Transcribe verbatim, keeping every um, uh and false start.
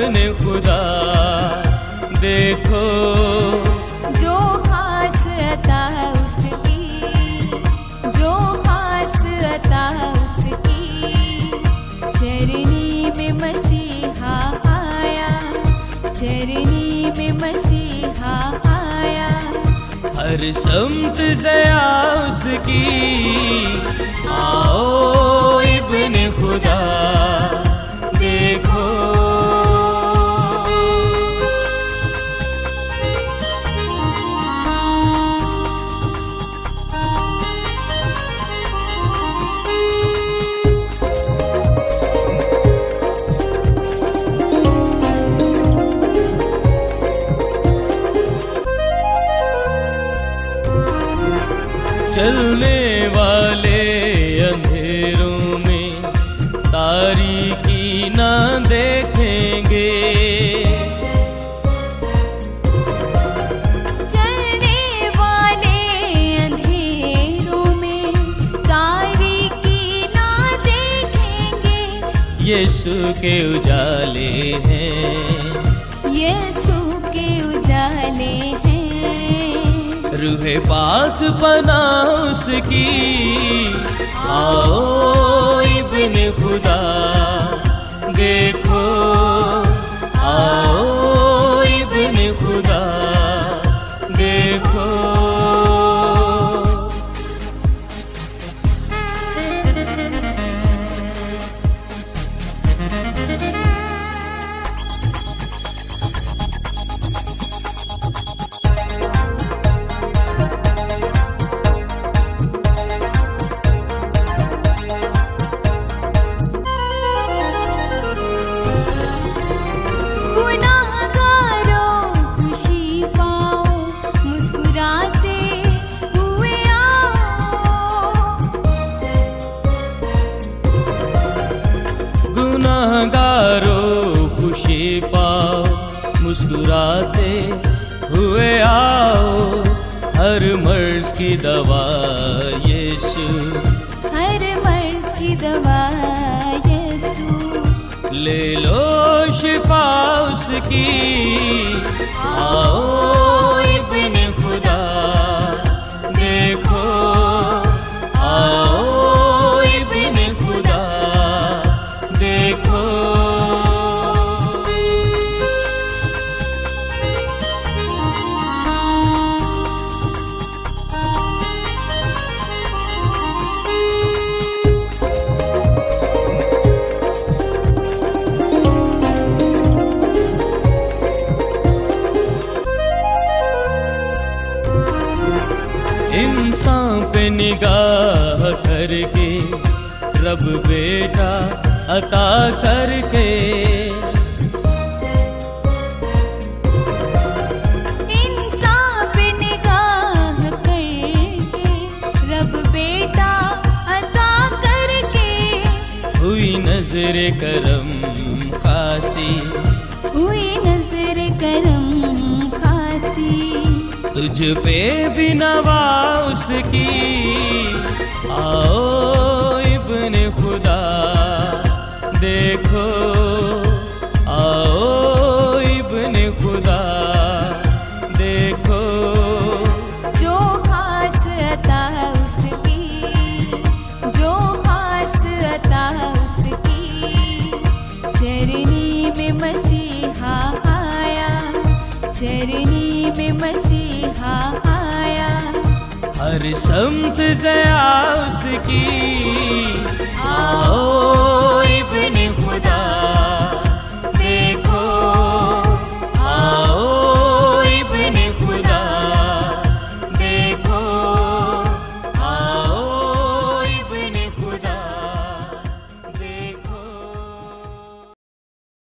इब्ने खुदा देखो, जो खास अता उसकी, जो खास अता उसकी, चरनी में मसीहा आया, चरनी में मसीहा आया। हर समत ज़या उसकी, आओ इब्ने खुदा देखो। चलने वाले अंधेरों में तारीकी ना देखेंगे, चलने वाले अंधेरों में तारीकी ना देखेंगे। यीशु के उजाले हैं, यीशु के उजाले हैं। रूहे पाक बना उसकी, आओ इब्ने खुदा देखो, आओ इब्ने खुदा देखो। गुनाहगारों खुशी पाओ, मुस्कुराते हुए आओ। हर मर्ज की दवा यीशु, हर मर्ज की दवा यीशु। ले लो शिफा उसकी, आओ इब्ने खुदा देखो, आओ इब्ने खुदा देखो। इंसान पे निगाह करके रब बेटा अता करके, इंसान पे निगाह करके रब बेटा अता करके। हुई नजर करम खासी, हुई नजर करम खासी। तुझ पे भी नवा उसकी, आओ इब्ने खुदा देखो, आओ इब्ने खुदा देखो। जो खास अता उसकी, जो खास अता उसकी, चरनी में मसीहा आया, चरनी में मसीहा आया। हर समत ज़या उसकी, आओ इब्ने खुदा